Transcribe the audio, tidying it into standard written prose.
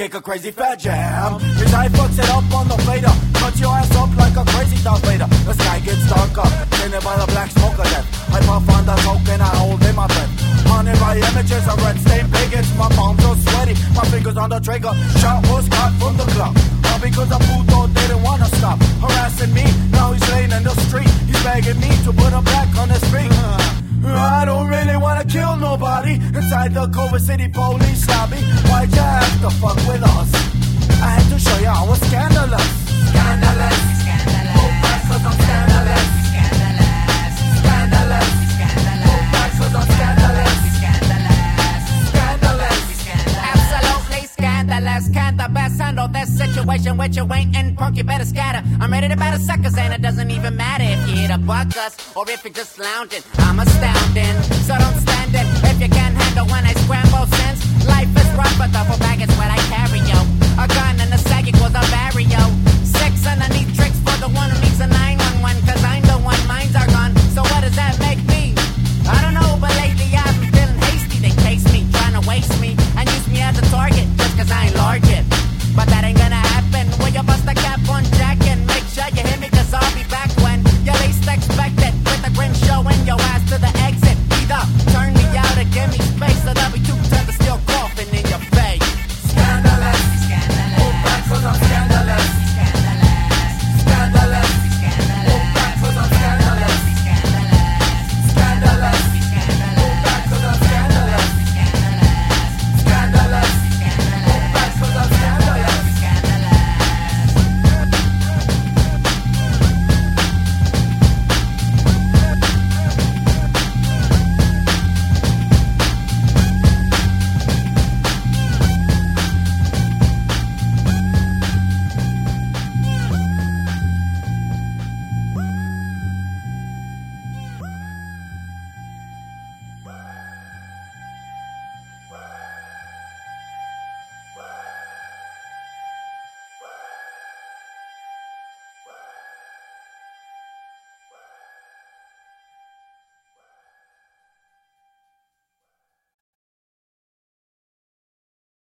kick a crazy fat jam. His eye fucks it up on the fader. Cut your ass up like a crazy Darth Vader. The sky gets darker, tainted by the black smoke of death. I puff on the smoke and I hold in my breath. Haunted by images of red stained bigots. My palms are sweaty, my fingers on the trigger. Shot was caught from the clock. All because a puto didn't wanna stop harassing me. Now he's laying in the street. He's begging me to put him back on his feet. I don't really wanna kill nobody. Inside the Culver City police lobby. Why'd you have to fuck with us? I had to show you I was scandalous. Scandalous. Hold back 'cause I'm scandalous. Scandalous. Hold back 'cause I'm scandalous. Absolutely scandalous. Can't the best handle this situation with you ain't in punk, you better scatter. I'm ready to batter suckers and it doesn't even matter if you're here to buck us or if you're just lounging. I'm astounding, so don't stand it if you can't handle when I scramble sins. Life is rough, but duffel bag is what I carry, yo. A gun and a sag equals a barrio. 6 underneath tricks for the one who needs a 9.